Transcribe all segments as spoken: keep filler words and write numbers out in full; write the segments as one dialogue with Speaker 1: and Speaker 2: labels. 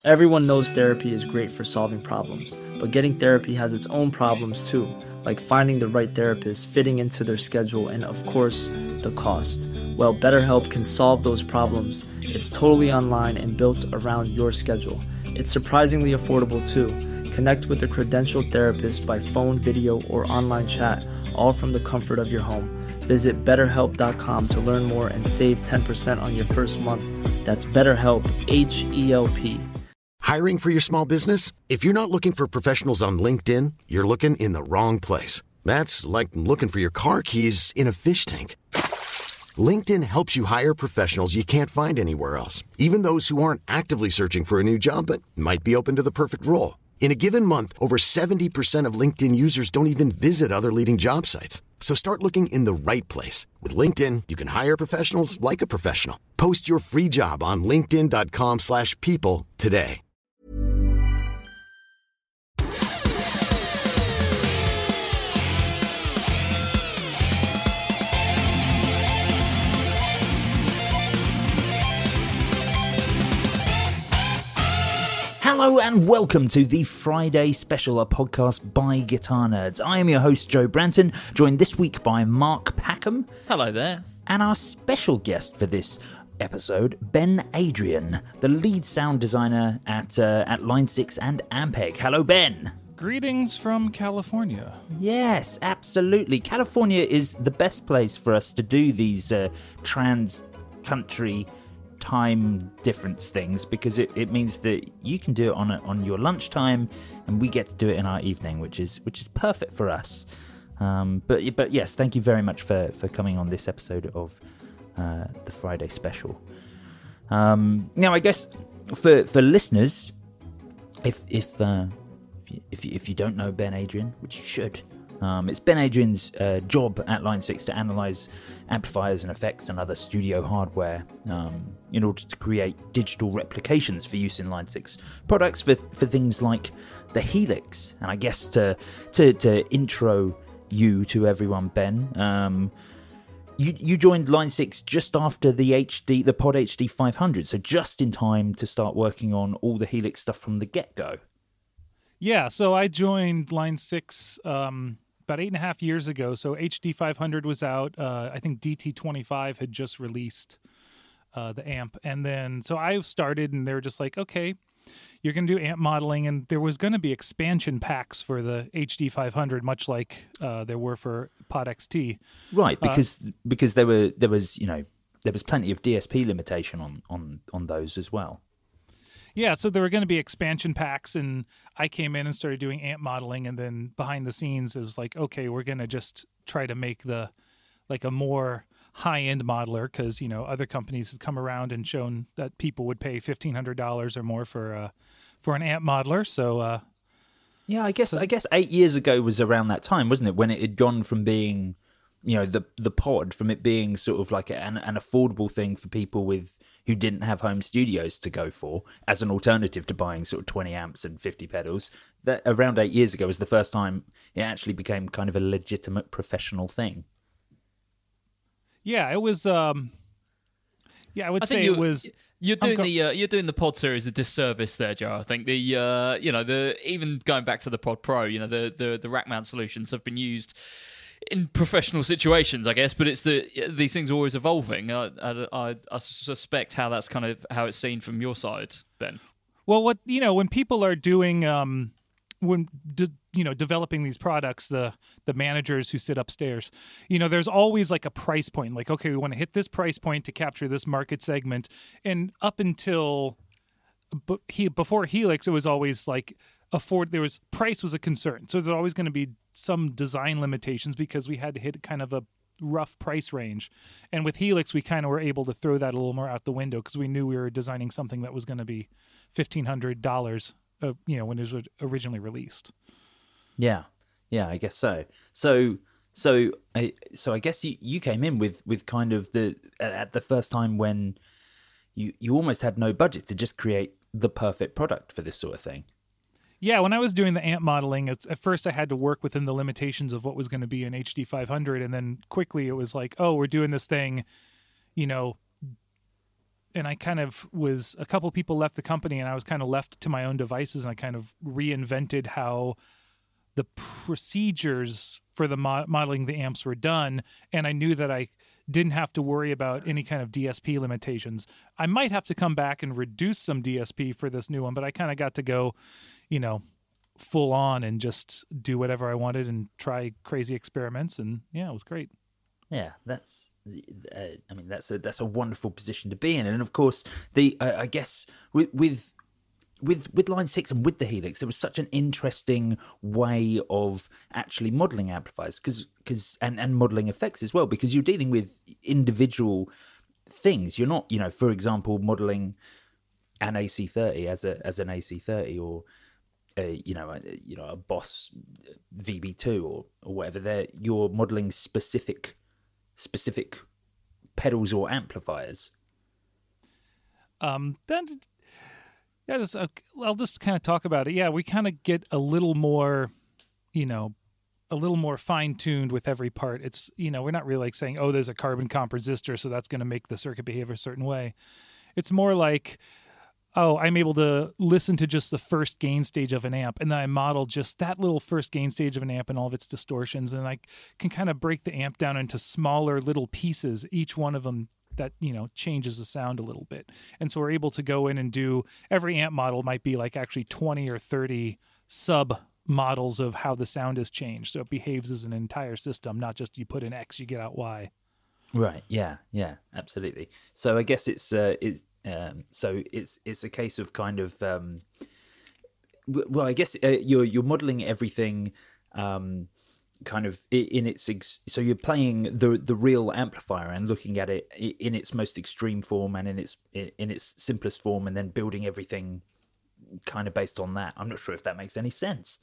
Speaker 1: Everyone knows therapy is great for solving problems, but getting therapy has its own problems too, like finding the right therapist, fitting into their schedule, and of course, the cost. Well, BetterHelp can solve those problems. It's totally online and built around your schedule. It's surprisingly affordable too. Connect with a credentialed therapist by phone, video, or online chat, all from the comfort of your home. Visit better help dot com to learn more and save ten percent on your first month. That's BetterHelp, H E L P.
Speaker 2: Hiring for your small business? If you're not looking for professionals on LinkedIn, you're looking in the wrong place. That's like looking for your car keys in a fish tank. LinkedIn helps you hire professionals you can't find anywhere else, even those who aren't actively searching for a new job but might be open to the perfect role. In a given month, over seventy percent of LinkedIn users don't even visit other leading job sites. So start looking in the right place. With LinkedIn, you can hire professionals like a professional. Post your free job on linkedin dot com slash people today.
Speaker 3: Hello and welcome to the Friday Special, a podcast by Guitar Nerds. I am your host, Joe Branton, joined this week by Mark Packham.
Speaker 4: Hello there.
Speaker 3: And our special guest for this episode, Ben Adrian, the lead sound designer at uh, at Line six and Ampeg. Hello, Ben.
Speaker 5: Greetings from California.
Speaker 3: Yes, absolutely. California is the best place for us to do these uh, trans-country time difference things, because it, it means that you can do it on a, on your lunchtime and we get to do it in our evening, which is which is perfect for us. Um, but but yes, thank you very much for, for coming on this episode of uh, the Friday Special. Um, now, I guess for for listeners, if if uh, if, you, if you if you don't know Ben Adrian, which you should. Um, it's Ben Adrian's uh, job at Line six to analyse amplifiers and effects and other studio hardware um, in order to create digital replications for use in Line six products for for things like the Helix. And I guess to to, to intro you to everyone, Ben, um, you you joined Line six just after the H D, the Pod H D five hundred, so just in time to start working on all the Helix stuff from the get-go.
Speaker 5: Yeah, so I joined Line six um, about eight and a half years ago. So H D five hundred was out. Uh, I think D T twenty-five had just released uh, the amp. And then, so I started and they were just like, okay, you're going to do amp modeling. And there was going to be expansion packs for the H D five hundred, much like uh, there were for Pod X T.
Speaker 3: Right, because
Speaker 5: uh,
Speaker 3: because there were there was, you know, there was plenty of D S P limitation on, on, on those as well.
Speaker 5: Yeah, so there were going to be expansion packs, and I came in and started doing amp modeling, and then behind the scenes, it was like, okay, we're going to just try to make the, like a more high-end modeler, because, you know, other companies had come around and shown that people would pay fifteen hundred dollars or more for uh, for an amp modeler, so... Uh,
Speaker 3: yeah, I guess
Speaker 5: so,
Speaker 3: I guess eight years ago was around that time, wasn't it, when it had gone from being... you know, the the pod, from it being sort of like an, an affordable thing for people with who didn't have home studios to go for as an alternative to buying sort of twenty amps and fifty pedals. That around eight years ago was the first time it actually became kind of a legitimate professional thing.
Speaker 5: Yeah, it was. Um, yeah, I would
Speaker 4: I
Speaker 5: say
Speaker 4: think
Speaker 5: it was.
Speaker 4: You're doing
Speaker 5: co-
Speaker 4: the uh, you're doing the Pod series a disservice there, Joe. I think the uh, you know the even going back to the Pod Pro, you know the the the rack mount solutions have been used in professional situations, I guess, but it's the these things are always evolving. I, I, I suspect how that's kind of how it's seen from your side, Ben.
Speaker 5: Well, what you know, when people are doing, um, when de- you know, developing these products, the the managers who sit upstairs, you know, there's always like a price point. Like, okay, we want to hit this price point to capture this market segment, and up until but he before Helix, it was always like afford. There was price was a concern, so there's always going to be some design limitations because we had to hit kind of a rough price range. And with Helix, we kind of were able to throw that a little more out the window because we knew we were designing something that was going to be fifteen hundred dollars, uh, you know, when it was originally released.
Speaker 3: Yeah, yeah, I guess so. So, so, I, so I guess you, you came in with, with kind of the at the first time when you you almost had no budget to just create the perfect product for this sort of thing.
Speaker 5: Yeah, when I was doing the amp modeling, it's, at first I had to work within the limitations of what was going to be an H D five hundred, and then quickly it was like, oh, we're doing this thing, you know, and I kind of was, a couple people left the company and I was kind of left to my own devices, and I kind of reinvented how the procedures for the mo- modeling the amps were done. And I knew that I didn't have to worry about any kind of D S P limitations. I might have to come back and reduce some D S P for this new one, but I kind of got to go, you know, full on and just do whatever I wanted and try crazy experiments. And yeah, it was great.
Speaker 3: Yeah, that's. Uh, I mean, that's a that's a wonderful position to be in, and of course, the uh, I guess with with with with Line Six and with the Helix, there was such an interesting way of actually modeling amplifiers, because because and and modeling effects as well, because you're dealing with individual things. You're not, you know, for example, modeling an A C thirty as a as an A C thirty, or a, you know, a, you know, a Boss V B two or or whatever. There, you're modeling specific. specific pedals or amplifiers.
Speaker 5: Um, then, yeah, just, uh, I'll just kind of talk about it. Yeah, we kind of get a little more, you know, a little more fine-tuned with every part. It's, you know, we're not really like saying, oh, there's a carbon comp resistor, so that's going to make the circuit behave a certain way. It's more like, oh, I'm able to listen to just the first gain stage of an amp, and then I model just that little first gain stage of an amp and all of its distortions, and I can kind of break the amp down into smaller little pieces, each one of them that, you know, changes the sound a little bit. And so we're able to go in and do, every amp model might be like actually twenty or thirty sub models of how the sound has changed. So it behaves as an entire system, not just you put in X, you get out Y.
Speaker 3: Right. Yeah. Yeah. Absolutely. So I guess it's uh, it's um, so it's it's a case of kind of um, well, I guess uh, you're you're modeling everything um, kind of in its ex- so you're playing the the real amplifier and looking at it in its most extreme form and in its in its simplest form, and then building everything kind of based on that. I'm not sure if that makes any sense.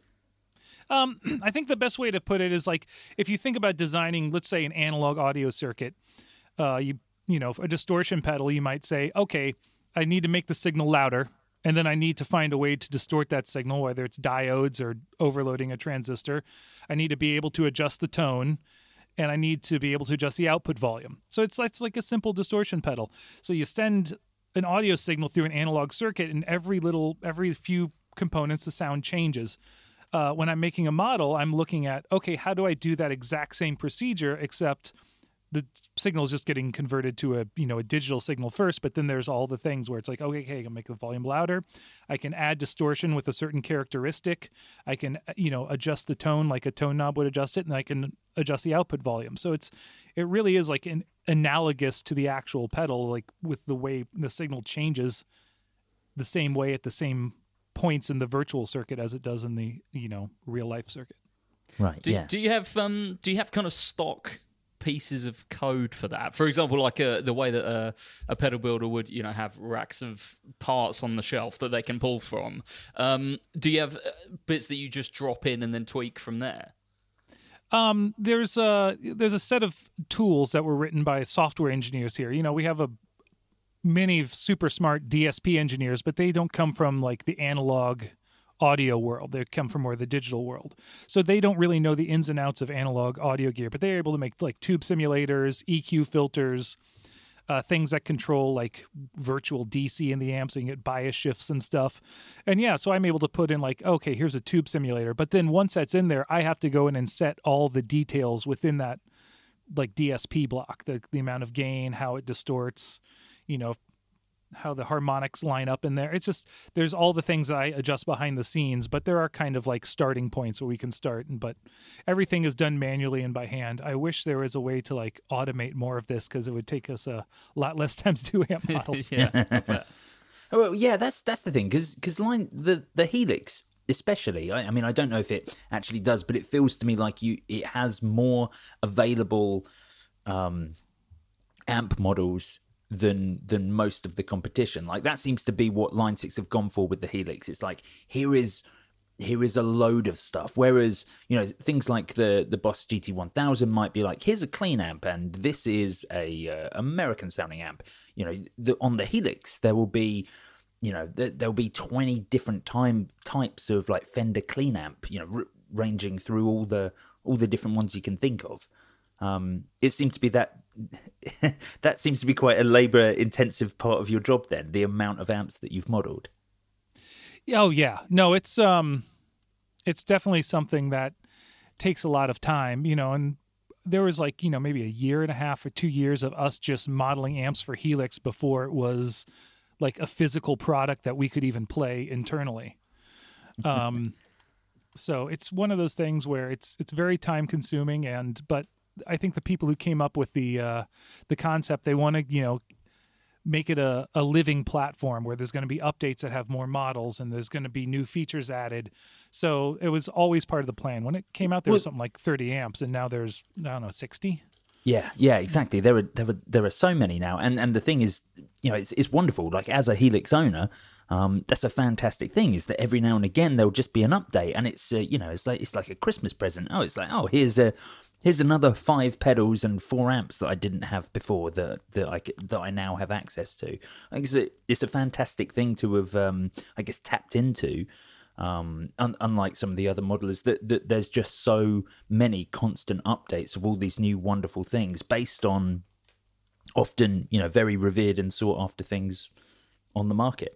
Speaker 5: Um, I think the best way to put it is like, if you think about designing, let's say, an analog audio circuit, uh, you you know, a distortion pedal, you might say, okay, I need to make the signal louder, and then I need to find a way to distort that signal, whether it's diodes or overloading a transistor. I need to be able to adjust the tone, and I need to be able to adjust the output volume. So it's, it's like a simple distortion pedal. So you send an audio signal through an analog circuit, and every little, every few components, the sound changes. Uh, when I'm making a model, I'm looking at, okay, how do I do that exact same procedure, except the signal is just getting converted to a, you know, a digital signal first, but then there's all the things where it's like, okay, okay, I can make the volume louder. I can add distortion with a certain characteristic. I can, you know, adjust the tone like a tone knob would adjust it, and I can adjust the output volume. So it's, it really is like an analogous to the actual pedal, like with the way the signal changes the same way at the same points in the virtual circuit as it does in the, you know, real life circuit.
Speaker 3: Right.
Speaker 4: Do,
Speaker 3: yeah.
Speaker 4: do you have um do you have kind of stock pieces of code for that? For example, like a, the way that a, a pedal builder would, you know, have racks of parts on the shelf that they can pull from. Um, do you have bits that you just drop in and then tweak from there?
Speaker 5: Um, there's a there's a set of tools that were written by software engineers here. You know, we have a many super smart D S P engineers, but they don't come from like the analog audio world. They come from more the digital world. So they don't really know the ins and outs of analog audio gear, but they're able to make like tube simulators, E Q filters, uh, things that control like virtual D C in the amp, so you can get bias shifts and stuff. And yeah, so I'm able to put in like, okay, here's a tube simulator. But then once that's in there, I have to go in and set all the details within that like D S P block, the, the amount of gain, how it distorts, you know, how the harmonics line up in there. It's just, there's all the things that I adjust behind the scenes, but there are kind of like starting points where we can start, but everything is done manually and by hand. I wish there was a way to like automate more of this, because it would take us a lot less time to do amp models.
Speaker 4: Yeah. I bet.
Speaker 3: Well, yeah, that's that's the thing, because because line the the Helix especially. I, I mean, I don't know if it actually does, but it feels to me like you it has more available um, amp models than than most of the competition. Like that seems to be what Line Six have gone for with the Helix. It's like here is here is a load of stuff. Whereas, you know, things like the the Boss G T one thousand might be like, here's a clean amp and this is a uh, American sounding amp. You know, the, on the Helix there will be, you know, there, there'll be twenty different time types of like Fender clean amp. You know, r- ranging through all the all the different ones you can think of. Um, it seemed to be that that seems to be quite a labour-intensive part of your job. Then the amount of amps that you've modelled.
Speaker 5: Oh yeah, no, it's um, it's definitely something that takes a lot of time, you know, and there was like, you know, maybe a year and a half or two years of us just modeling amps for Helix before it was like a physical product that we could even play internally. Um, so it's one of those things where it's it's very time consuming, and but I think the people who came up with the uh, the concept, they want to, you know, make it a, a living platform where there's going to be updates that have more models and there's going to be new features added. So it was always part of the plan. When it came out, there was something like thirty amps, and now there's, I don't know, sixty.
Speaker 3: Yeah, yeah, exactly. There are there are there are so many now, and and the thing is, you know, it's it's wonderful. Like as a Helix owner, um, that's a fantastic thing. Is that every now and again there'll just be an update, and it's uh, you know, it's like it's like a Christmas present. Oh, it's like oh, here's a here's another five pedals and four amps that I didn't have before that that I that I now have access to. I guess it, it's a fantastic thing to have, um, I guess, tapped into. Um, un- unlike some of the other modelers, that, that there's just so many constant updates of all these new wonderful things based on often, you know, very revered and sought after things on the market.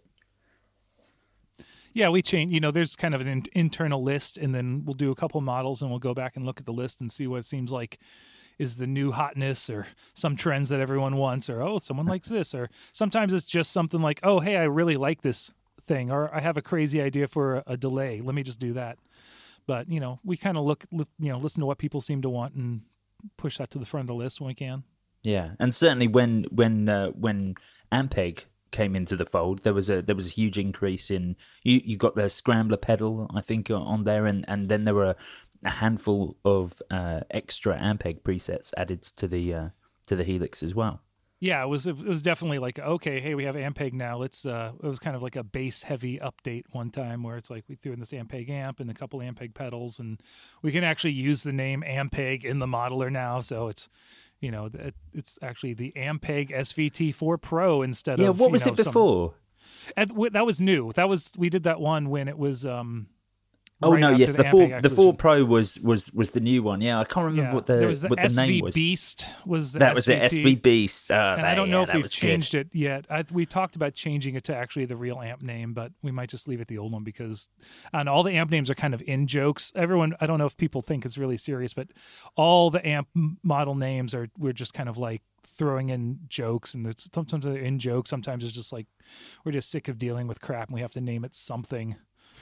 Speaker 5: Yeah, we change, you know, there's kind of an in- internal list, and then we'll do a couple models and we'll go back and look at the list and see what it seems like is the new hotness or some trends that everyone wants, or, oh, someone likes this, or sometimes it's just something like, oh, hey, I really like this thing, or I have a crazy idea for a, a delay. Let me just do that. But, you know, we kind of look, li- you know, listen to what people seem to want and push that to the front of the list when we can.
Speaker 3: Yeah, and certainly when when uh, when Ampeg came into the fold, there was a there was a huge increase in you. You got the scrambler pedal, I think, on there, and, and then there were a handful of uh, extra Ampeg presets added to the uh, to the Helix as well.
Speaker 5: Yeah, it was it was definitely like, okay, hey, we have Ampeg now. Let's. Uh, it was kind of like a bass heavy update one time where it's like we threw in this Ampeg amp and a couple Ampeg pedals, and we can actually use the name Ampeg in the modeler now. So it's, you know, it, it's actually the Ampeg S V T four Pro instead
Speaker 3: yeah,
Speaker 5: of.
Speaker 3: Yeah, what was
Speaker 5: you know,
Speaker 3: it before?
Speaker 5: Some, that was new. That was we did that one when it was. Um,
Speaker 3: Oh
Speaker 5: right
Speaker 3: no! Yes,
Speaker 5: the,
Speaker 3: the four
Speaker 5: Ampeg
Speaker 3: the four Pro was, was, was the new one. Yeah, I can't remember
Speaker 5: yeah.
Speaker 3: what the
Speaker 5: there was the
Speaker 3: what the
Speaker 5: S V
Speaker 3: name was.
Speaker 5: Beast was the
Speaker 3: that
Speaker 5: S V T.
Speaker 3: was the S V Beast. Uh,
Speaker 5: and
Speaker 3: that,
Speaker 5: I don't know
Speaker 3: yeah,
Speaker 5: if
Speaker 3: that
Speaker 5: we've
Speaker 3: was
Speaker 5: changed
Speaker 3: good.
Speaker 5: it yet. I, we talked about changing it to actually the real amp name, but we might just leave it the old one because and all the amp names are kind of in jokes. Everyone, I don't know if people think it's really serious, but all the amp model names are we're just kind of like throwing in jokes, and it's, sometimes they're in jokes. Sometimes it's just like we're just sick of dealing with crap, and we have to name it something.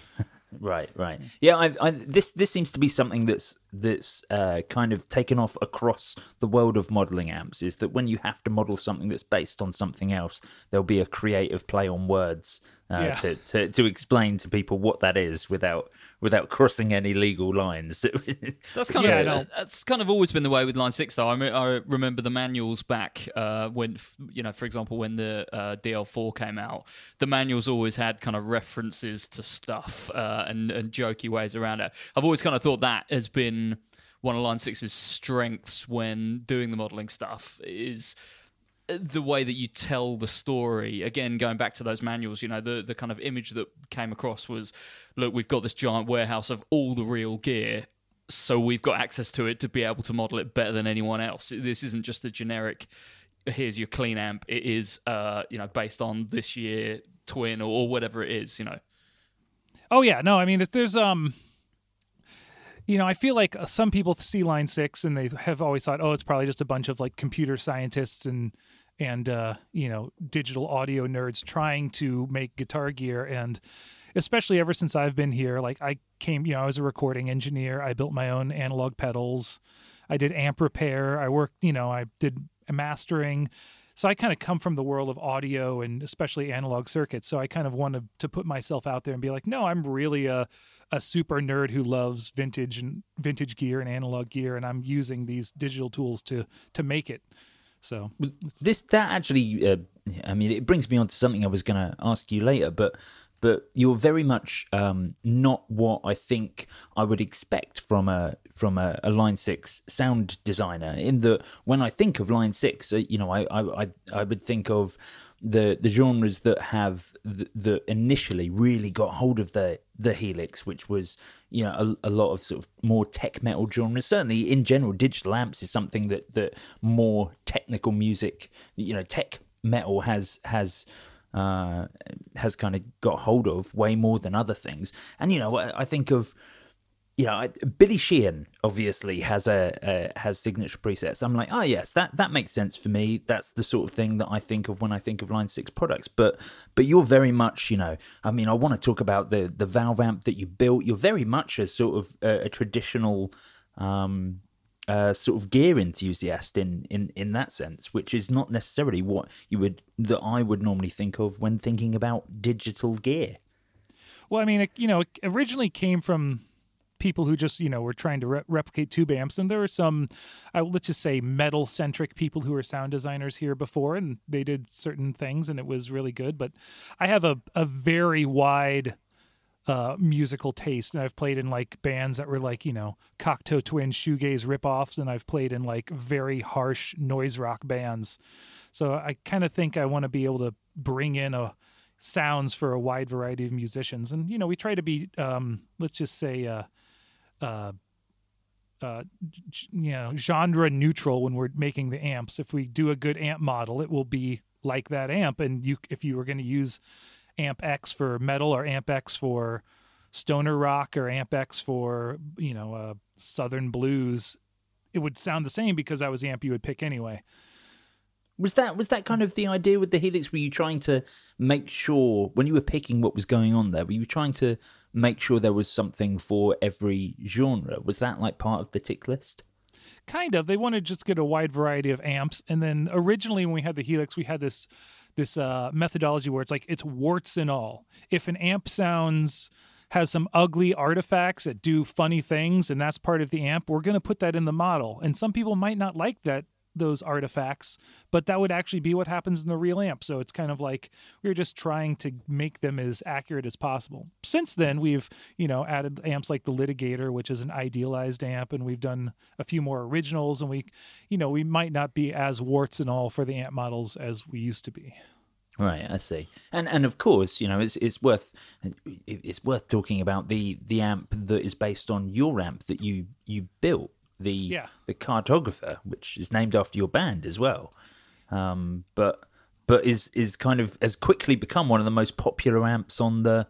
Speaker 3: Right, right. Yeah, I, I, this this seems to be something that's that's uh, kind of taken off across the world of modelling amps. Is that when you have to model something that's based on something else, there'll be a creative play on words uh,
Speaker 5: yeah.
Speaker 3: to, to to explain to people what that is without without crossing any legal lines.
Speaker 4: That's kind
Speaker 5: yeah,
Speaker 4: of
Speaker 5: no.
Speaker 4: that's kind of always been the way with Line Six, though. I, me- I remember the manuals back uh, when, you know, for example, when the uh, D L four came out, the manuals always had kind of references to stuff uh, and, and jokey ways around it. I've always kind of thought that has been one of Line Six's strengths when doing the modelling stuff is the way that you tell the story. Again, going back to those manuals, you know, the, the kind of image that came across was, look, we've got this giant warehouse of all the real gear, so we've got access to it to be able to model it better than anyone else. This isn't just a generic, here's your clean amp. It is, uh, you know, based on this year twin or, or whatever it is, you know.
Speaker 5: Oh, yeah. No, I mean, if there's... um. You know, I feel like some people see Line Six and they have always thought, oh, it's probably just a bunch of like computer scientists and and uh, you know, digital audio nerds trying to make guitar gear. And especially ever since I've been here, like I came, you know, I was a recording engineer. I built my own analog pedals. I did amp repair. I worked, you know, I did mastering. So I kind of come from the world of audio and especially analog circuits. So I kind of wanted to put myself out there and be like, no, I'm really a a super nerd who loves vintage and vintage gear and analog gear, and I'm using these digital tools to to make it. So
Speaker 3: this that actually, uh, I mean, it brings me on to something I was going to ask you later, but but you're very much um, not what I think I would expect from a from a, a Line Six sound designer. In that, when I think of Line Six, uh, you know, I, I I I would think of the the genres that have the, the initially really got hold of the the Helix, which was, you know, a, a lot of sort of more tech metal genres. Certainly, in general, digital amps is something that that more technical music, you know, tech metal has has. Uh, has kind of got hold of way more than other things. And, you know, I, I think of, you know, Billy Sheehan obviously has a, a has signature presets. I'm like, oh yes, that that makes sense for me. That's the sort of thing that I think of when I think of Line Six products. But but you're very much, you know, I mean, I want to talk about the the valve amp that you built. You're very much a sort of a, a traditional um Uh, sort of gear enthusiast in, in, in that sense, which is not necessarily what you would that I would normally think of when thinking about digital gear.
Speaker 5: Well, I mean, it, you know, it originally came from people who just, you know, were trying to re- replicate tube amps, and there were some, uh, let's just say, metal-centric people who were sound designers here before, and they did certain things, and it was really good. But I have a, a very wide uh musical taste, and I've played in like bands that were like, you know, Cocteau Twins shoegaze ripoffs, and I've played in like very harsh noise rock bands. So I kind of think I want to be able to bring in a sounds for a wide variety of musicians, and you know, we try to be um let's just say uh uh uh you know, genre neutral when we're making the amps. If we do a good amp model, it will be like that amp, and you if you were going to use Amp X for metal, or Amp X for stoner rock, or Amp X for, you know, uh, southern blues, it would sound the same because that was the amp you would pick anyway.
Speaker 3: Was that was that kind of the idea with the Helix? Were you trying to make sure, when you were picking what was going on there, were you trying to make sure there was something for every genre? Was that like part of the tick list?
Speaker 5: Kind of. They wanted to just get a wide variety of amps. And then originally when we had the Helix, we had this this uh, methodology where it's like, it's warts and all. If an amp sounds has some ugly artifacts that do funny things, and that's part of the amp, we're going to put that in the model. And some people might not like that, those artifacts, but that would actually be what happens in the real amp. So it's kind of like we were just trying to make them as accurate as possible. Since then, we've, you know, added amps like the Litigator, which is an idealized amp, and we've done a few more originals, and we, you know, we might not be as warts and all for the amp models as we used to be.
Speaker 3: Right, I see. And and of course, you know, it's it's worth it's worth talking about the the amp that is based on your amp that you you built. The
Speaker 5: yeah.
Speaker 3: the Cartographer, which is named after your band as well, um, but but is is kind of has quickly become one of the most popular amps on the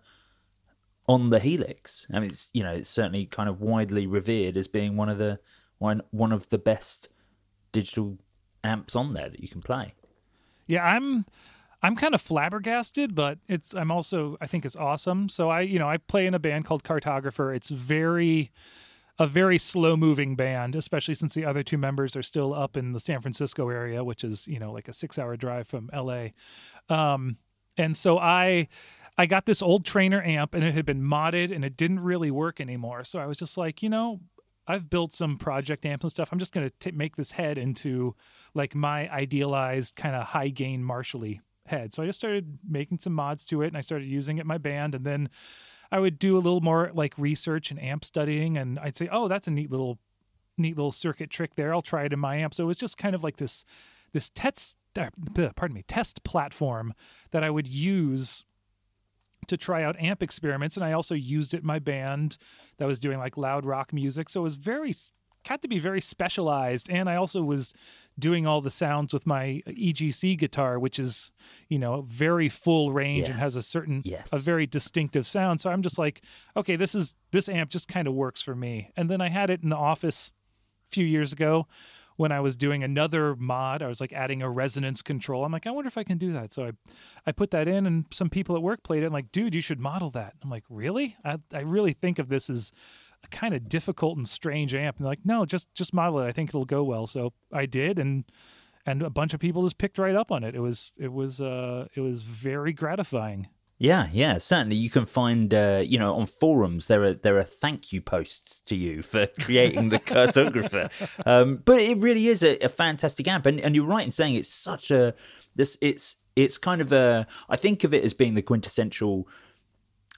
Speaker 3: on the Helix. I mean, it's, you know, it's certainly kind of widely revered as being one of the one one of the best digital amps on there that you can play.
Speaker 5: Yeah, I'm I'm kind of flabbergasted, but it's I'm also I think it's awesome. So I you know I play in a band called Cartographer. It's very a very slow-moving band, especially since the other two members are still up in the San Francisco area, which is, you know, like a six-hour drive from L A. Um, and so I I got this old Trainer amp, and it had been modded, and it didn't really work anymore. So I was just like, you know, I've built some project amps and stuff. I'm just going to make this head into, like, my idealized kind of high-gain Marshall-y head. So I just started making some mods to it, and I started using it in my band, and then I would do a little more like research and amp studying, and I'd say, oh, that's a neat little neat little circuit trick there. I'll try it in my amp. So it was just kind of like this this test uh, pardon me, test platform that I would use to try out amp experiments, and I also used it in my band that was doing like loud rock music. So it was very had to be very specialized, and I also was doing all the sounds with my E G C guitar, which is, you know, very full range
Speaker 3: yes.
Speaker 5: and has a certain,
Speaker 3: yes.
Speaker 5: a very distinctive sound. So I'm just like, okay, this is, this amp just kind of works for me. And then I had it in the office a few years ago when I was doing another mod. I was like adding a resonance control. I'm like, I wonder if I can do that. So I, I put that in, and some people at work played it. I'm like, dude, you should model that. I'm like, really? I, I really think of this as a kind of difficult and strange amp. And they're like, no, just just model it. I think it'll go well. So I did, and and a bunch of people just picked right up on it. It was it was uh it was very gratifying.
Speaker 3: Yeah, yeah, certainly. You can find, uh, you know, on forums there are there are thank you posts to you for creating the Cartographer. Um, but it really is a, a fantastic amp, and and you're right in saying it's such a this it's it's kind of a I think of it as being the quintessential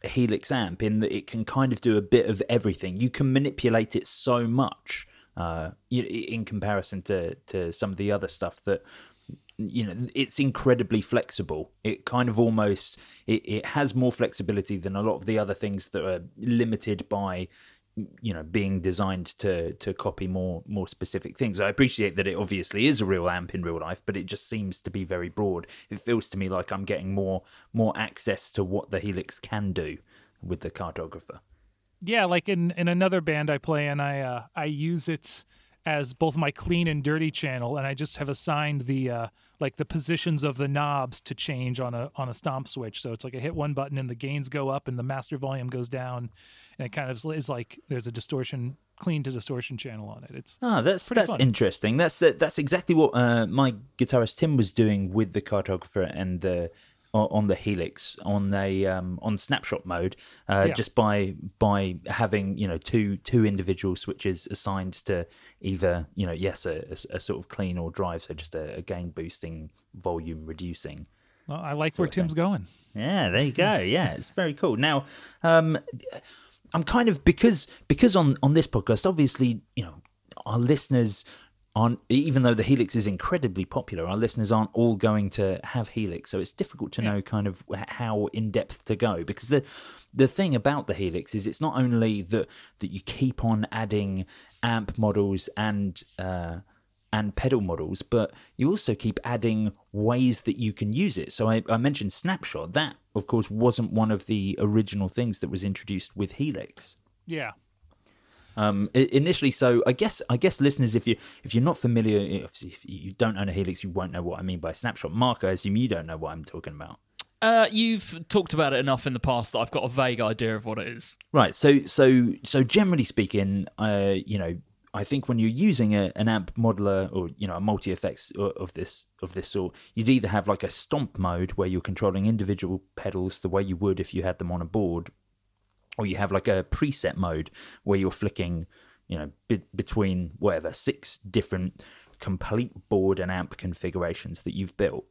Speaker 3: Helix amp in that it can kind of do a bit of everything. You can manipulate it so much uh, in comparison to, to some of the other stuff that, you know, it's incredibly flexible. It kind of almost, it, it has more flexibility than a lot of the other things that are limited by, you know, being designed to to copy more more specific things. I appreciate that it obviously is a real amp in real life, but it just seems to be very broad. It feels to me like I'm getting more more access to what the Helix can do with the Cartographer.
Speaker 5: Yeah, like in, in another band I play in, I uh, I use it as both my clean and dirty channel, and I just have assigned the uh, like the positions of the knobs to change on a on a stomp switch. So it's like I hit one button and the gains go up and the master volume goes down, and it kind of is like there's a distortion, clean to distortion channel on it. It's
Speaker 3: oh, that's that's
Speaker 5: fun.
Speaker 3: Interesting. That's that's exactly what uh, my guitarist Tim was doing with the Cartographer and the. On the Helix, on a um, on snapshot mode, uh,
Speaker 5: yeah.
Speaker 3: just by by having, you know, two two individual switches assigned to either, you know, yes, a, a, a sort of clean or drive, so just a, a gain boosting, volume reducing.
Speaker 5: Well, I like where Tim's going.
Speaker 3: Yeah, there you go. Yeah, it's very cool. Now, um, I'm kind of because because on on this podcast, obviously, you know, our listeners. On, even though the Helix is incredibly popular, our listeners aren't all going to have Helix, so it's difficult to know kind of how in depth to go. Because the the thing about the Helix is it's not only that that you keep on adding amp models and uh, and pedal models, but you also keep adding ways that you can use it. So I, I mentioned Snapshot. That, of course, wasn't one of the original things that was introduced with Helix.
Speaker 5: Yeah.
Speaker 3: Um, initially, so I guess I guess listeners, if you if you're not familiar, if, if you don't own a Helix, you won't know what I mean by Snapshot. Mark, I assume you don't know what I'm talking about.
Speaker 4: Uh, you've talked about it enough in the past that I've got a vague idea of what it is.
Speaker 3: Right. So so so generally speaking, uh, you know, I think when you're using a, an amp modeler or, you know, a multi effects of this of this sort, you'd either have like a stomp mode where you're controlling individual pedals the way you would if you had them on a board. Or you have like a preset mode where you're flicking, you know, be- between whatever, six different complete board and amp configurations that you've built,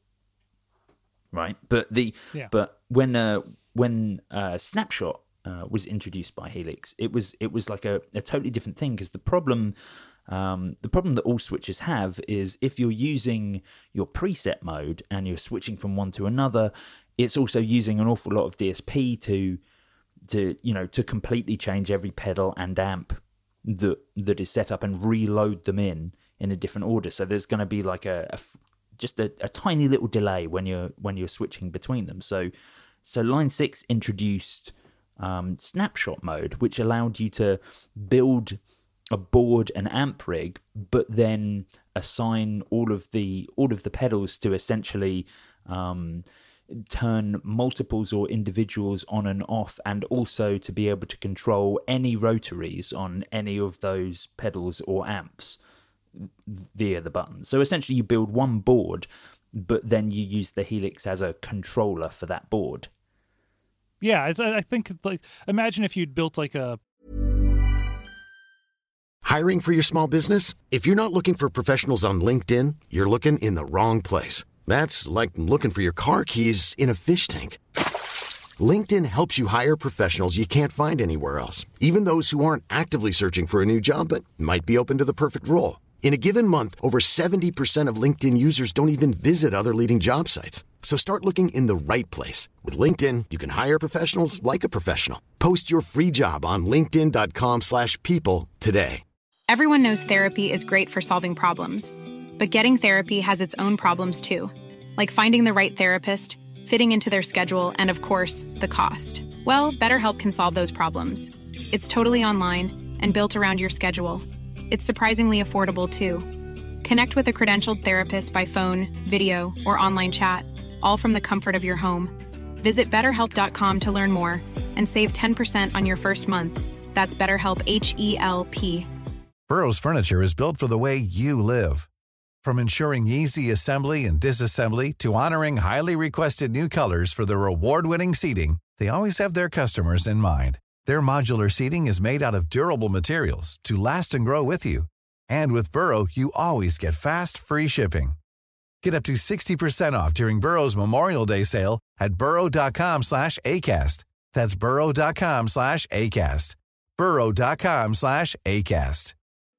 Speaker 3: right? But the
Speaker 5: yeah.
Speaker 3: but when uh, when uh, Snapshot uh, was introduced by Helix, it was it was like a, a totally different thing because the problem um, the problem that all switchers have is if you're using your preset mode and you're switching from one to another, it's also using an awful lot of D S P to to you know to completely change every pedal and amp that that is set up and reload them in in a different order. So there's going to be like a, a just a, a tiny little delay when you're when you're switching between them. So so Line six introduced um, Snapshot mode, which allowed you to build a board and amp rig, but then assign all of the all of the pedals to essentially um, turn multiples or individuals on and off, and also to be able to control any rotaries on any of those pedals or amps via the buttons. So essentially you build one board, but then you use the Helix as a controller for that board.
Speaker 5: Yeah, it's, I think it's like, imagine if you'd built like a...
Speaker 2: Hiring for your small business? If you're not looking for professionals on LinkedIn, you're looking in the wrong place. That's like looking for your car keys in a fish tank. LinkedIn helps you hire professionals you can't find anywhere else, even those who aren't actively searching for a new job but might be open to the perfect role. In a given month, over seventy percent of LinkedIn users don't even visit other leading job sites. So start looking in the right place. With LinkedIn, you can hire professionals like a professional. Post your free job on linkedin dot com slash people today.
Speaker 6: Everyone knows therapy is great for solving problems. But getting therapy has its own problems too, like finding the right therapist, fitting into their schedule, and of course, the cost. Well, BetterHelp can solve those problems. It's totally online and built around your schedule. It's surprisingly affordable too. Connect with a credentialed therapist by phone, video, or online chat, all from the comfort of your home. Visit better help dot com to learn more and save ten percent on your first month. That's BetterHelp, H E L P.
Speaker 7: Burrow's furniture is built for the way you live. From ensuring easy assembly and disassembly to honoring highly requested new colors for their award-winning seating, they always have their customers in mind. Their modular seating is made out of durable materials to last and grow with you. And with Burrow, you always get fast, free shipping. Get up to sixty percent off during Burrow's Memorial Day sale at burrow dot com slash ACAST. That's burrow.com slash ACAST. burrow.com slash ACAST.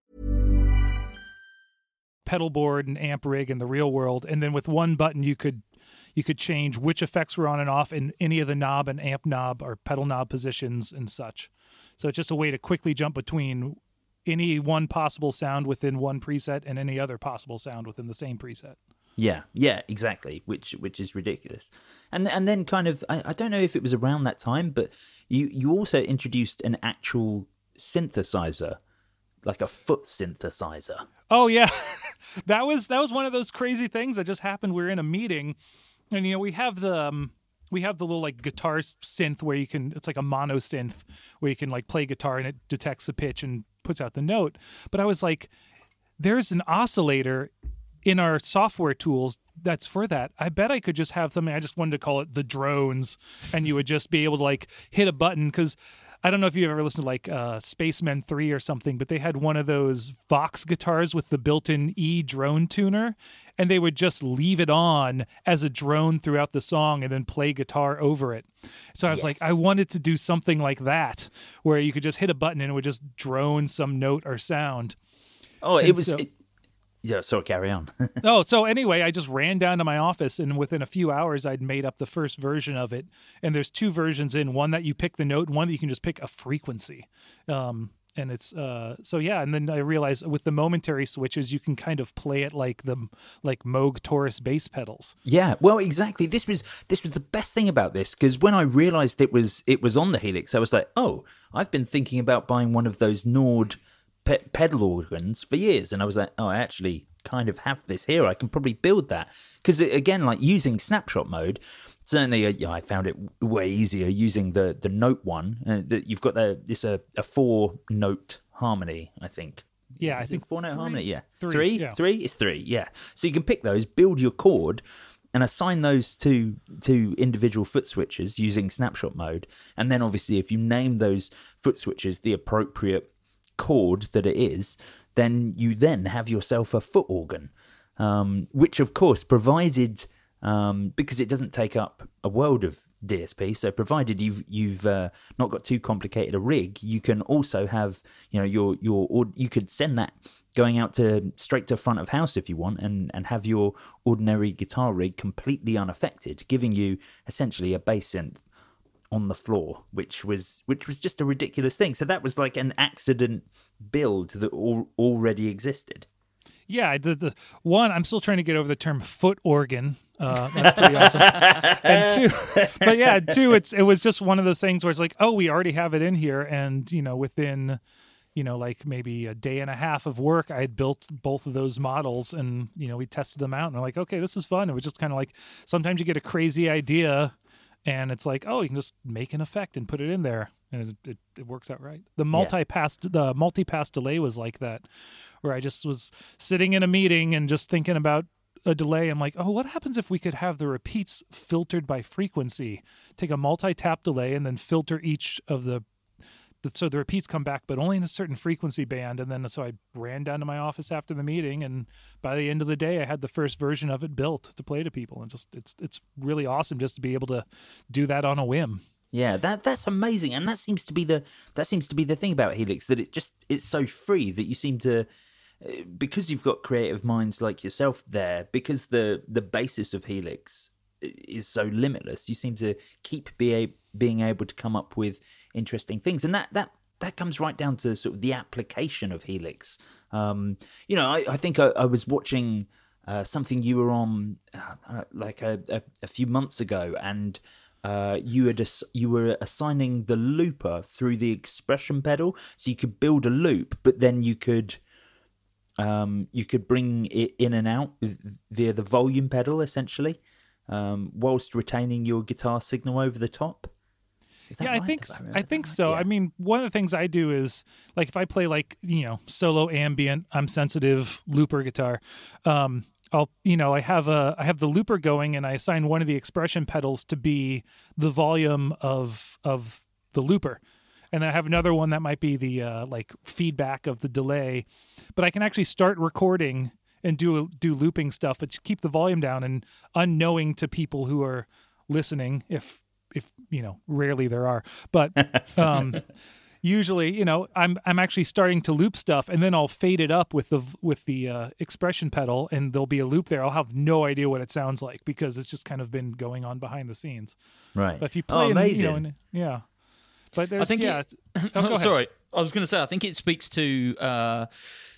Speaker 5: Pedal board and amp rig in the real world, and then with one button you could you could change which effects were on and off in any of the knob and amp knob or pedal knob positions and such. So it's just a way to quickly jump between any one possible sound within one preset and any other possible sound within the same preset.
Speaker 3: Yeah, yeah, exactly. Which which is ridiculous, and and then kind of I, I don't know if it was around that time, but you you also introduced an actual synthesizer, like a foot synthesizer.
Speaker 5: Oh yeah, that was that was one of those crazy things that just happened. We were in a meeting, and you know we have the um, we have the little like guitar synth where you can it's like a mono synth where you can like play guitar and it detects the pitch and puts out the note. But I was like, there's an oscillator in our software tools that's for that. I bet I could just have something. I just wanted to call it the drones, and you would just be able to like hit a button, because I don't know if you've ever listened to like uh, Spacemen three or something, but they had one of those Vox guitars with the built-in E drone tuner, and they would just leave it on as a drone throughout the song and then play guitar over it. So I was yes. like, I wanted to do something like that, where you could just hit a button and it would just drone some note or sound.
Speaker 3: Oh,
Speaker 5: and
Speaker 3: it was...
Speaker 5: So,
Speaker 3: it- Yeah, so carry on.
Speaker 5: oh, so anyway, I just ran down to my office, and within a few hours, I'd made up the first version of it. And there's two versions in, one that you pick the note, and one that you can just pick a frequency. Um, and it's, uh, so yeah, and then I realized with the momentary switches, you can kind of play it like the, like Moog Taurus bass pedals.
Speaker 3: Yeah, well, exactly. This was, this was the best thing about this, because when I realized it was, it was on the Helix, I was like, oh, I've been thinking about buying one of those Nord Pe- pedal organs for years, and I was like, oh, I actually kind of have this here. I can probably build that, because again, like using snapshot mode, certainly uh, yeah, I found it way easier using the the note one. Uh, that you've got the this a, a four note harmony, I think.
Speaker 5: Yeah, I
Speaker 3: Is
Speaker 5: think
Speaker 3: four note
Speaker 5: three,
Speaker 3: harmony. Yeah,
Speaker 5: three,
Speaker 3: three,
Speaker 5: yeah.
Speaker 3: three. It's three. Yeah, so you can pick those, build your chord, and assign those to to individual foot switches using snapshot mode, and then obviously if you name those foot switches the appropriate chord that it is, then you then have yourself a foot organ, um, which of course provided um, because it doesn't take up a world of D S P, so provided you've you've uh, not got too complicated a rig, you can also have you know your your or you could send that going out to straight to front of house if you want, and and have your ordinary guitar rig completely unaffected, giving you essentially a bass synth on the floor, which was which was just a ridiculous thing. So that was like an accident build that al- already existed.
Speaker 5: Yeah, the, the one, I'm still trying to get over the term foot organ. Uh, that's pretty awesome. And two, but yeah, two, it's it was just one of those things where it's like, oh, we already have it in here, and you know, within you know, like maybe a day and a half of work, I had built both of those models, and you know, we tested them out, and we're like, okay, this is fun. It was just kind of like sometimes you get a crazy idea. And it's like, oh, you can just make an effect and put it in there, and it, it, it works out right. The multi-pass, yeah. the multi-pass delay was like that, where I just was sitting in a meeting and just thinking about a delay. I'm like, oh, what happens if we could have the repeats filtered by frequency? Take a multi-tap delay and then filter each of the, the so the repeats come back, but only in a certain frequency band. And then so I ran down to my office after the meeting, and by the end of the day, I had the first version of it built to play to people. And just it's it's really awesome just to be able to do that on a whim.
Speaker 3: Yeah, that that's amazing, and that seems to be the that seems to be the thing about Helix, that it just it's so free that you seem to, because you've got creative minds like yourself there, because the the basis of Helix is so limitless, you seem to keep be a, being able to come up with interesting things, and that that that comes right down to sort of the application of Helix. Um, you know, I, I think I, I was watching uh, something you were on uh, like a, a, a few months ago, and uh, you had ass- you were assigning the looper through the expression pedal, so you could build a loop, but then you could um, you could bring it in and out via the volume pedal, essentially, um, whilst retaining your guitar signal over the top.
Speaker 5: Yeah,
Speaker 3: right?
Speaker 5: I think
Speaker 3: I
Speaker 5: I think so.
Speaker 3: Yeah.
Speaker 5: I mean, one of the things I do is like if I play like you know solo ambient, I'm sensitive looper guitar. Um, I'll you know I have a I have the looper going, and I assign one of the expression pedals to be the volume of of the looper, and then I have another one that might be the uh, like feedback of the delay. But I can actually start recording and do do looping stuff, but keep the volume down, and unknowing to people who are listening, if if you know, rarely there are, but um, usually, you know, I'm I'm actually starting to loop stuff, and then I'll fade it up with the with the uh, expression pedal, and there'll be a loop there. I'll have no idea what it sounds like because it's just kind of been going on behind the scenes.
Speaker 3: Right.
Speaker 5: But if you play,
Speaker 3: oh,
Speaker 5: in,
Speaker 3: amazing.
Speaker 5: you know, in, yeah. But there's,
Speaker 4: I think
Speaker 5: yeah.
Speaker 4: It,
Speaker 5: oh, go ahead.
Speaker 4: Sorry, I was going to say. I think it speaks to. Uh,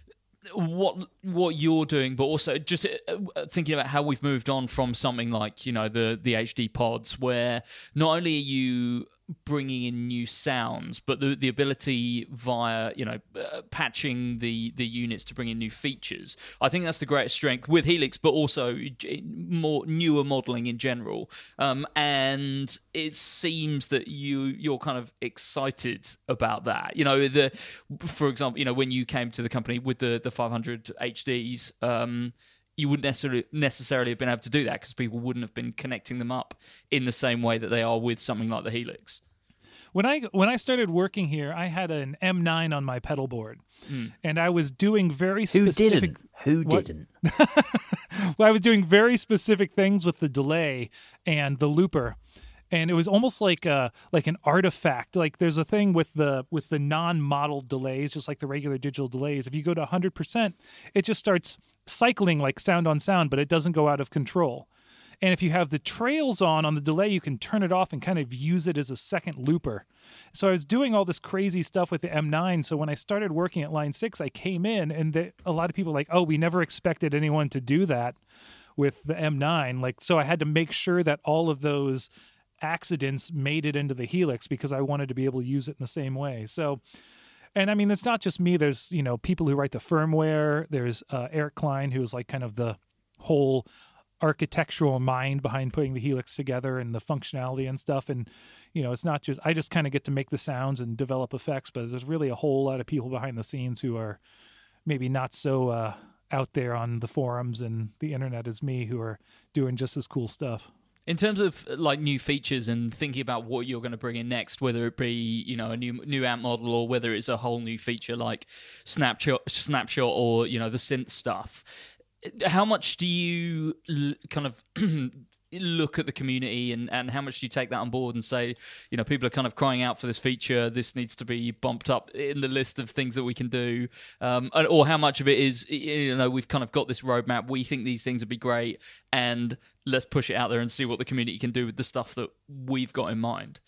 Speaker 4: what what you're doing, but also just uh, thinking about how we've moved on from something like, you know, the the H D pods, where not only are you bringing in new sounds, but the the ability via, you know, uh, patching the the units to bring in new features. I think that's the greatest strength with Helix, but also more newer modeling in general. Um, and it seems that you you're kind of excited about that. You know, the for example, you know, when you came to the company with the the five hundred H Ds. Um, you wouldn't necessarily necessarily have been able to do that because people wouldn't have been connecting them up in the same way that they are with something like the Helix.
Speaker 5: When I when I started working here, I had an M nine on my pedal board, mm. and I was doing very
Speaker 3: Who
Speaker 5: specific.
Speaker 3: didn't? Who
Speaker 5: what?
Speaker 3: didn't?
Speaker 5: Well, I was doing very specific things with the delay and the looper. And it was almost like a, like an artifact. Like there's a thing with the with the non-modeled delays, just like the regular digital delays. If you go to one hundred percent, it just starts cycling like sound on sound, but it doesn't go out of control. And if you have the trails on on the delay, you can turn it off and kind of use it as a second looper. So I was doing all this crazy stuff with the M nine. So when I started working at Line six, I came in and the, a lot of people were like, oh, we never expected anyone to do that with the M nine. Like, so I had to make sure that all of those accidents made it into the Helix because I wanted to be able to use it in the same way. So, and I mean, it's not just me. There's, you know, people who write the firmware. There's uh, Eric Klein, who is like kind of the whole architectural mind behind putting the Helix together and the functionality and stuff. And, you know, it's not just, I just kind of get to make the sounds and develop effects, but there's really a whole lot of people behind the scenes who are maybe not so uh, out there on the forums and the internet as me, who are doing just as cool stuff.
Speaker 4: In terms of like new features and thinking about what you're going to bring in next, whether it be, you know, a new new amp model or whether it's a whole new feature like snapshot, snapshot, or, you know, the synth stuff, how much do you l- kind of look at the community and, and how much do you take that on board and say, you know, people are kind of crying out for this feature, this needs to be bumped up in the list of things that we can do, um, or how much of it is, you know, we've kind of got this roadmap, we think these things would be great, and let's push it out there and see what the community can do with the stuff that we've got in mind?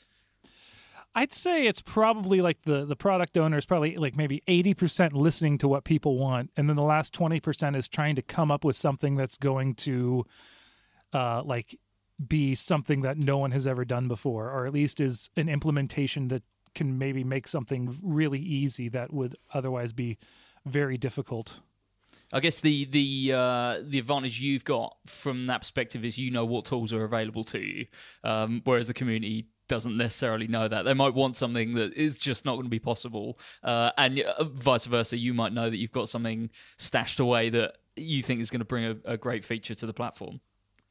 Speaker 5: I'd say it's probably like the, the product owner is probably like maybe eighty percent listening to what people want, and then the last twenty percent is trying to come up with something that's going to uh, like be something that no one has ever done before, or at least is an implementation that can maybe make something really easy that would otherwise be very difficult.
Speaker 4: I guess the the uh, the advantage you've got from that perspective is you know what tools are available to you, um, whereas the community doesn't necessarily know that. They might want something that is just not going to be possible, uh, and vice versa. You might know that you've got something stashed away that you think is going to bring a, a great feature to the platform.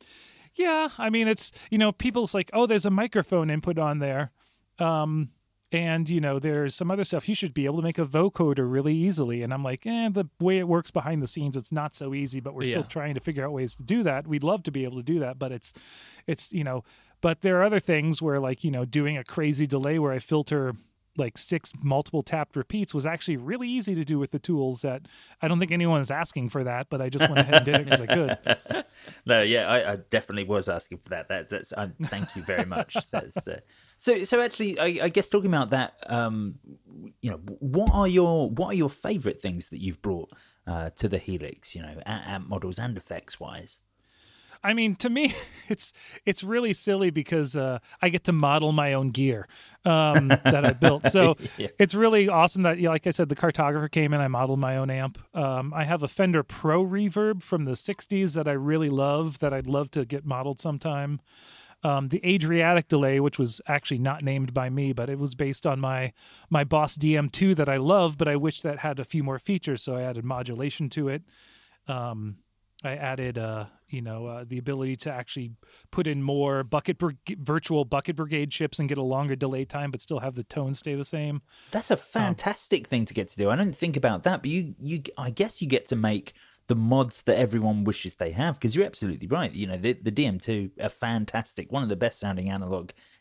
Speaker 5: Yeah, I mean, it's, you know, people's like, oh, there's a microphone input on there. Um, and, you know, there's some other stuff. You should be able to make a vocoder really easily. And I'm like, eh, the way it works behind the scenes, it's not so easy, but we're
Speaker 4: yeah.
Speaker 5: still trying to figure out ways to do that. We'd love to be able to do that, but it's, it's, you know, but there are other things where, like, you know, doing a crazy delay where I filter like six multiple tapped repeats was actually really easy to do with the tools that I don't think anyone is asking for that, but I just went ahead and did it because I could.
Speaker 3: No, yeah, I, I definitely was asking for that. That that's um, thank you very much. That's uh, so. So actually, I, I guess talking about that, um, you know, what are your what are your favorite things that you've brought uh, to the Helix? You know, amp models and effects wise.
Speaker 5: I mean, to me, it's it's really silly because uh, I get to model my own gear um, that I built. So yeah. It's really awesome that, like I said, the cartographer came in, I modeled my own amp. Um, I have a Fender Pro Reverb from the sixties that I really love, that I'd love to get modeled sometime. Um, the Adriatic delay, which was actually not named by me, but it was based on my my Boss D M two that I love, but I wish that had a few more features, so I added modulation to it. Um, I added, uh, you know, uh, the ability to actually put in more bucket br- virtual bucket brigade chips and get a longer delay time, but still have the tone stay the same.
Speaker 3: That's a fantastic um, thing to get to do. I don't think about that, but you, you, I guess you get to make the mods that everyone wishes they have, because you're absolutely right. You know, the, the D M two, a fantastic, one of the best sounding analog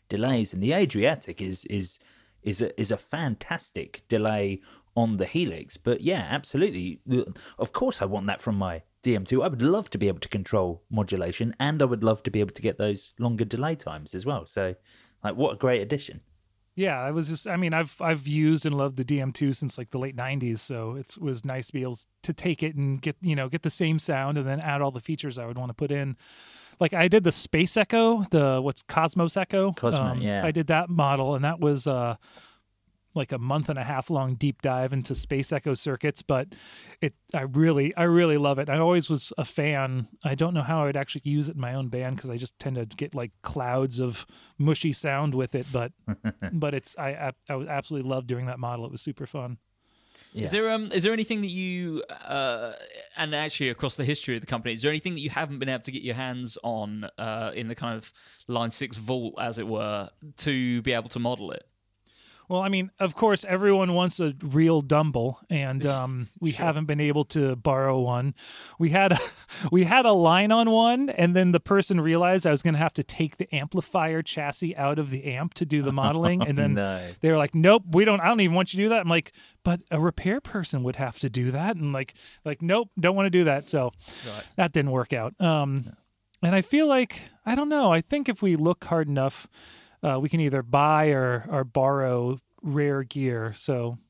Speaker 3: delays, and the Adriatic is is is a, is a fantastic delay on the Helix. But yeah, absolutely. Of course, I want that from my D M two. I would love to be able to control modulation, and I would love to be able to get those longer delay times as well. So, like, what a great addition.
Speaker 5: Yeah, I was just, I mean, I've I've used and loved the D M two since like the late nineties, so it was nice to be able to take it and get, you know, get the same sound and then add all the features I would want to put in. Like I did the Space Echo, the what's Cosmos Echo.
Speaker 3: Cosmo,
Speaker 5: um,
Speaker 3: yeah.
Speaker 5: I did that model, and that was uh, like a month and a half long deep dive into Space Echo circuits. But it, I really, I really love it. I always was a fan. I don't know how I would actually use it in my own band because I just tend to get like clouds of mushy sound with it. But, but it's, I, I, I would absolutely love doing that model. It was super fun.
Speaker 3: Yeah.
Speaker 4: Is there um is there anything that you uh and actually across the history of the company, is there anything that you haven't been able to get your hands on uh in the kind of Line six vault, as it were, to be able to model it?
Speaker 5: Well, I mean, of course, everyone wants a real Dumble, and um, we sure. haven't been able to borrow one. We had a, we had a line on one, and then the person realized I was going to have to take the amplifier chassis out of the amp to do the modeling, and then
Speaker 3: no.
Speaker 5: they were like, "Nope, we don't. I don't even want you to do that." I'm like, "But a repair person would have to do that," and like, like, nope, don't want to do that. So right. that didn't work out. Um, no. And I feel like I don't know. I think if we look hard enough. Uh, we can either buy or, or borrow rare gear. So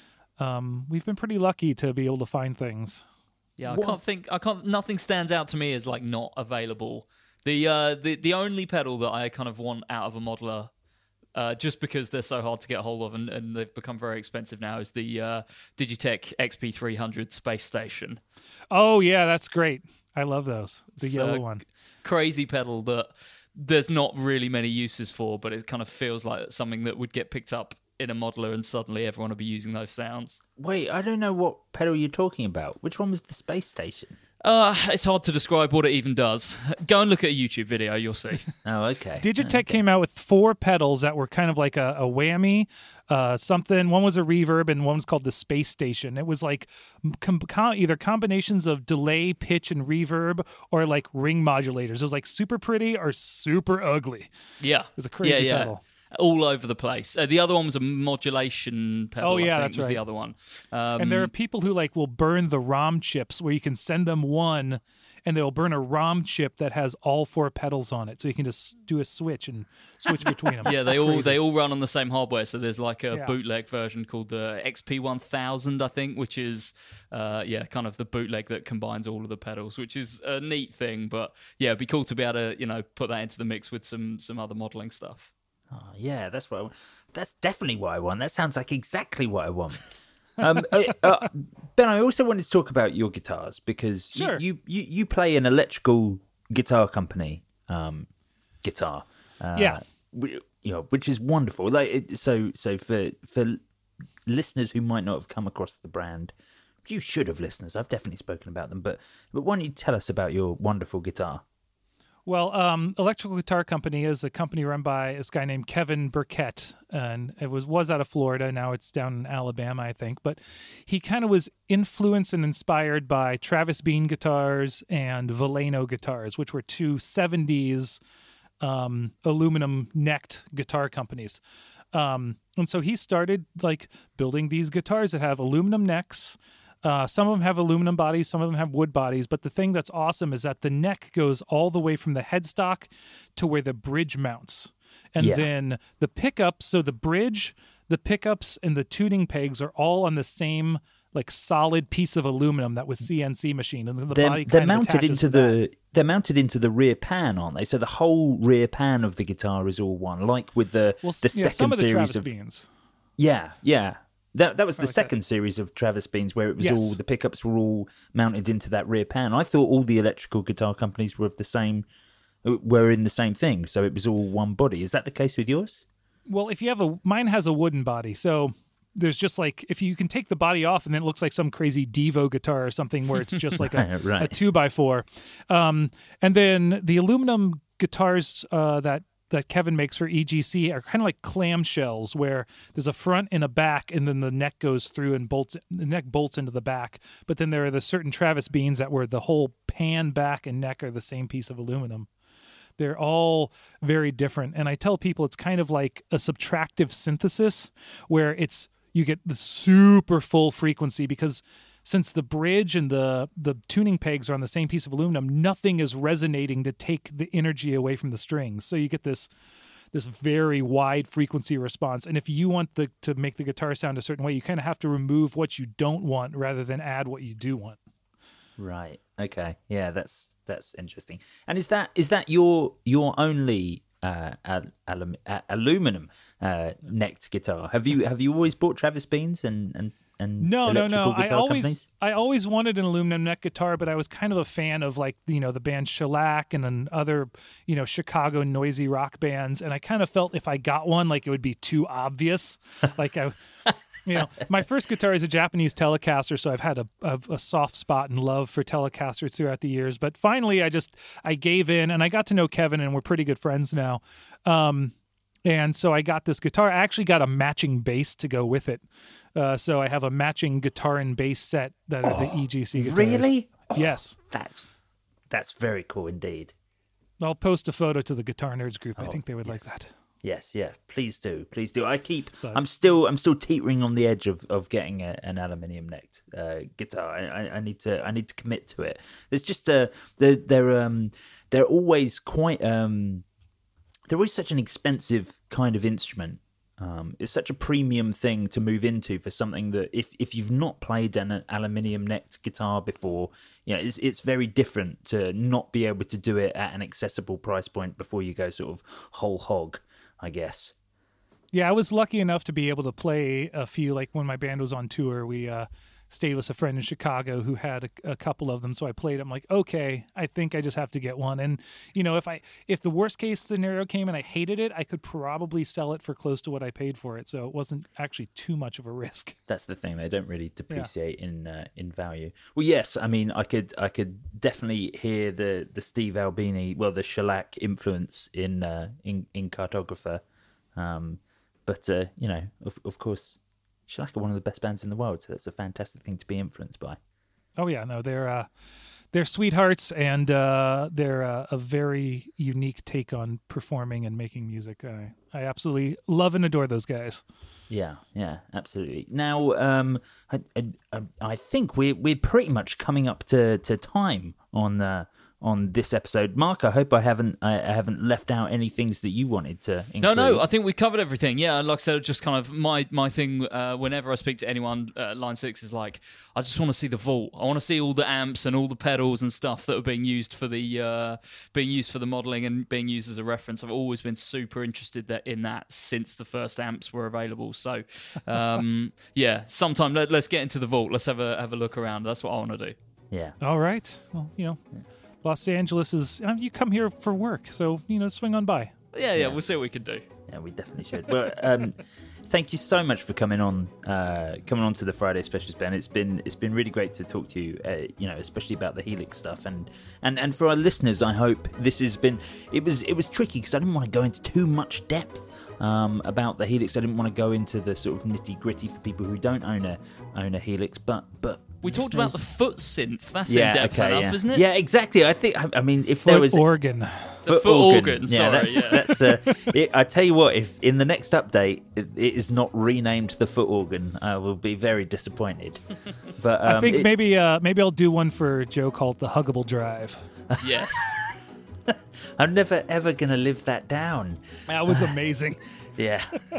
Speaker 5: um, we've been pretty lucky to be able to find things.
Speaker 4: Yeah, I what? can't think. I can't. Nothing stands out to me as like not available. The uh, the the only pedal that I kind of want out of a modeler, uh, just because they're so hard to get a hold of and, and they've become very expensive now, is the uh, Digitech X P three hundred Space Station.
Speaker 5: Oh yeah, that's great. I love those. The
Speaker 4: it's
Speaker 5: yellow one.
Speaker 4: Crazy pedal that there's not really many uses for, but it kind of feels like something that would get picked up in a modeler and suddenly everyone will be using those sounds.
Speaker 3: Wait, I don't know what pedal you're talking about. Which one was the Space Station?
Speaker 4: Uh, it's hard to describe what it even does. Go and look at a YouTube video, you'll see.
Speaker 3: Oh, okay.
Speaker 5: Digitech
Speaker 3: okay.
Speaker 5: came out with four pedals that were kind of like a, a whammy, uh, something. One was a reverb and one was called the Space Station. It was like com- com- either combinations of delay, pitch, and reverb or like ring modulators. It was like super pretty or super ugly.
Speaker 4: Yeah.
Speaker 5: It was a crazy
Speaker 4: yeah, yeah.
Speaker 5: pedal.
Speaker 4: All over the place. Uh, the other one was a modulation pedal.
Speaker 5: Oh yeah,
Speaker 4: I think,
Speaker 5: that's
Speaker 4: was
Speaker 5: right.
Speaker 4: The other one, um,
Speaker 5: and there are people who like will burn the ROM chips, where you can send them one, and they'll burn a ROM chip that has all four pedals on it, so you can just do a switch and switch between them.
Speaker 4: Yeah, they all
Speaker 5: Crazy.
Speaker 4: they all run on the same hardware. So there's like a
Speaker 5: Yeah.
Speaker 4: bootleg version called the X P one thousand, I think, which is uh, yeah, kind of the bootleg that combines all of the pedals, which is a neat thing. But yeah, it'd be cool to be able to you know put that into the mix with some some other modeling stuff.
Speaker 3: Oh, yeah, that's what I want. That's definitely what I want. That sounds like exactly what I want. um, uh, uh, Ben, I also wanted to talk about your guitars because
Speaker 5: sure.
Speaker 3: you, you, you, you play an electrical guitar company um, guitar. Uh,
Speaker 5: yeah.
Speaker 3: You know, which is wonderful. Like it, so, so for for listeners who might not have come across the brand, you should have listeners. I've definitely spoken about them, but but why don't you tell us about your wonderful guitar?
Speaker 5: Well, um, Electrical Guitar Company is a company run by this guy named Kevin Burkett, and it was was out of Florida. Now it's down in Alabama, I think. But he kind of was influenced and inspired by Travis Bean guitars and Valeno guitars, which were two seventies um, aluminum-necked guitar companies. Um, and so he started like building these guitars that have aluminum necks. Uh, some of them have aluminum bodies, some of them have wood bodies, but the thing that's awesome is that the neck goes all the way from the headstock to where the bridge mounts. And
Speaker 3: yeah.
Speaker 5: then the pickups, so the bridge, the pickups, and the tuning pegs are all on the same like solid piece of aluminum that was C N C machined. And the
Speaker 3: they're,
Speaker 5: body
Speaker 3: they're
Speaker 5: kind of
Speaker 3: mounted into
Speaker 5: to
Speaker 3: the
Speaker 5: that.
Speaker 3: they're mounted into the rear pan, aren't they? So the whole rear pan of the guitar is all one, like with the
Speaker 5: well,
Speaker 3: the
Speaker 5: yeah,
Speaker 3: second
Speaker 5: some of the
Speaker 3: series
Speaker 5: Travis
Speaker 3: of
Speaker 5: Beans.
Speaker 3: yeah, yeah. That that was the
Speaker 5: like
Speaker 3: second
Speaker 5: that.
Speaker 3: series of Travis Beans, where it was
Speaker 5: Yes.
Speaker 3: all the pickups were all mounted into that rear pan. I thought all the electrical guitar companies were of the same, were in the same thing, so it was all one body. Is that the case with yours?
Speaker 5: Well, if you have a, mine has a wooden body, so there's just like, if you can take the body off and then it looks like some crazy Devo guitar or something where it's just like a,
Speaker 3: right.
Speaker 5: a two by four. Um, and then the aluminum guitars uh, that that Kevin makes for E G C are kind of like clamshells where there's a front and a back, and then the neck goes through and bolts. The neck bolts into the back. But then there are the certain Travis Beans that were the whole pan, back, and neck are the same piece of aluminum. They're all very different. And I tell people it's kind of like a subtractive synthesis where it's you get the super full frequency because since the bridge and the, the tuning pegs are on the same piece of aluminum, nothing is resonating to take the energy away from the strings. So you get this this very wide frequency response. And if you want the to make the guitar sound a certain way, you kind of have to remove what you don't want rather than add what you do want.
Speaker 3: Right. Okay. Yeah, that's that's interesting. And is that is that your your only uh, al- alum- uh, aluminum uh, necked guitar? Have you have you always bought Travis Beans and and and
Speaker 5: No, no,
Speaker 3: electrical
Speaker 5: no. I
Speaker 3: guitar
Speaker 5: always,
Speaker 3: companies?
Speaker 5: I always wanted an aluminum neck guitar, but I was kind of a fan of like you know the band Shellac and then other you know Chicago noisy rock bands, and I kind of felt if I got one, like it would be too obvious. Like I, you know, my first guitar is a Japanese Telecaster, so I've had a, a, a soft spot and love for Telecasters throughout the years. But finally, I just I gave in, and I got to know Kevin, and we're pretty good friends now. Um, And so I got this guitar. I actually got a matching bass to go with it. Uh, so I have a matching guitar and bass set that are the E G C guitars.
Speaker 3: Really?
Speaker 5: Yes.
Speaker 3: That's that's very cool indeed.
Speaker 5: I'll post a photo to the Guitar Nerds group. I
Speaker 3: Oh,
Speaker 5: think they would
Speaker 3: yes.
Speaker 5: like that.
Speaker 3: Yes, yeah. Please do, please do. I keep.
Speaker 5: But-
Speaker 3: I'm still. I'm still teetering on the edge of, of getting a, an aluminium necked uh, guitar. I, I, I need to. I need to commit to it. There's just a. They're they're um they're always quite um. They're always such an expensive kind of instrument. Um, it's such a premium thing to move into for something that if, if you've not played an aluminium necked guitar before, you know, it's it's very different to not be able to do it at an accessible price point before you go sort of whole hog, I guess.
Speaker 5: Yeah, I was lucky enough to be able to play a few. Like when my band was on tour, we uh, stayed with a friend in Chicago who had a, a couple of them. So I played. I'm like, okay, I think I just have to get one. And you know, if I if the worst case scenario came and I hated it, I could probably sell it for close to what I paid for it. So it wasn't actually too much of a risk.
Speaker 3: That's the thing; they don't really depreciate yeah. in uh, in value. Well, yes, I mean, I could I could definitely hear the, the Steve Albini, well, the shellac influence in uh, in in Cartographer. Um, But, uh, you know, of, of course, Shellac are one of the best bands in the world, so that's a fantastic thing to be influenced by.
Speaker 5: Oh, yeah, no, they're uh, they're sweethearts, and uh, they're uh, a very unique take on performing and making music. I, I absolutely love and adore those guys.
Speaker 3: Yeah, yeah, absolutely. Now, um, I, I, I think we're, we're pretty much coming up to, to time on uh, on this episode. Mark, I hope I haven't I, I haven't left out any things that you wanted to include.
Speaker 4: No, no, I think we covered everything. Yeah, like I said, just kind of my my thing. Uh, whenever I speak to anyone, uh, Line Six is like, I just want to see the vault. I want to see all the amps and all the pedals and stuff that are being used for the uh, being used for the modelling and being used as a reference. I've always been super interested that in that since the first amps were available. So, um, yeah, sometime let, let's get into the vault. Let's have a have a look around. That's what I want to do.
Speaker 3: Yeah.
Speaker 5: All right. Well, you know. Los Angeles is, you come here for work, so, you know, swing on by.
Speaker 4: Yeah, yeah, yeah. We'll see what we can do.
Speaker 3: Yeah, we definitely should. Well, um, thank you so much for coming on, uh, coming on to the Friday Specials, Ben. It's been it's been really great to talk to you, uh, you know, especially about the Helix stuff, and, and, and for our listeners, I hope this has been. It was it was tricky because I didn't want to go into too much depth um, about the Helix. I didn't want to go into the sort of nitty gritty for people who don't own a own a Helix, but but.
Speaker 4: We talked about the foot synth. That's
Speaker 3: yeah,
Speaker 4: in depth
Speaker 3: okay,
Speaker 4: enough,
Speaker 3: yeah.
Speaker 4: isn't it?
Speaker 3: Yeah, exactly. I think. I mean, if
Speaker 5: foot
Speaker 3: there was
Speaker 5: organ,
Speaker 4: the foot, foot organ. organ.
Speaker 3: Yeah,
Speaker 4: sorry,
Speaker 3: that's,
Speaker 4: yeah.
Speaker 3: that's. Uh, it, I tell you what, if in the next update it, it is not renamed the foot organ, I will be very disappointed. But um,
Speaker 5: I think
Speaker 3: it,
Speaker 5: maybe uh, maybe I'll do one for Joe called the Huggable Drive.
Speaker 4: Yes.
Speaker 3: I'm never ever gonna live that down.
Speaker 5: That was amazing.
Speaker 3: Yeah.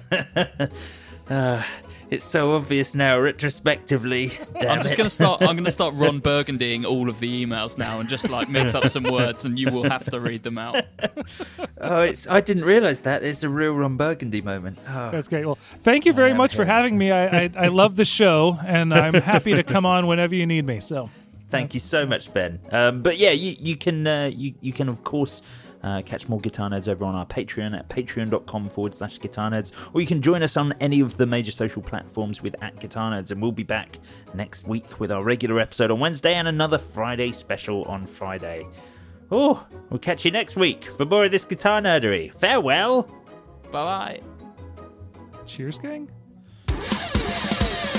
Speaker 3: Uh, it's so obvious now, retrospectively. Damn
Speaker 4: I'm just
Speaker 3: it.
Speaker 4: gonna start. I'm gonna start Ron Burgundying all of the emails now, and just like mix up some words, and you will have to read them out.
Speaker 3: Oh, it's. I didn't realise that. It's a real Ron Burgundy moment. Oh.
Speaker 5: That's great. Well, thank you very
Speaker 3: am
Speaker 5: much for
Speaker 3: here.
Speaker 5: having me. I, I I love the show, and I'm happy to come on whenever you need me. So,
Speaker 3: thank you so much, Ben. Um, but yeah, you you can uh, you you can of course. Uh, catch more Guitar Nerds over on our Patreon at patreon.com forward slash Guitar Nerds, or you can join us on any of the major social platforms with at Guitar Nerds, and we'll be back next week with our regular episode on Wednesday and another Friday special on Friday. Oh, we'll catch you next week for more of this guitar nerdery. Farewell.
Speaker 4: Bye bye.
Speaker 5: cheers, gang.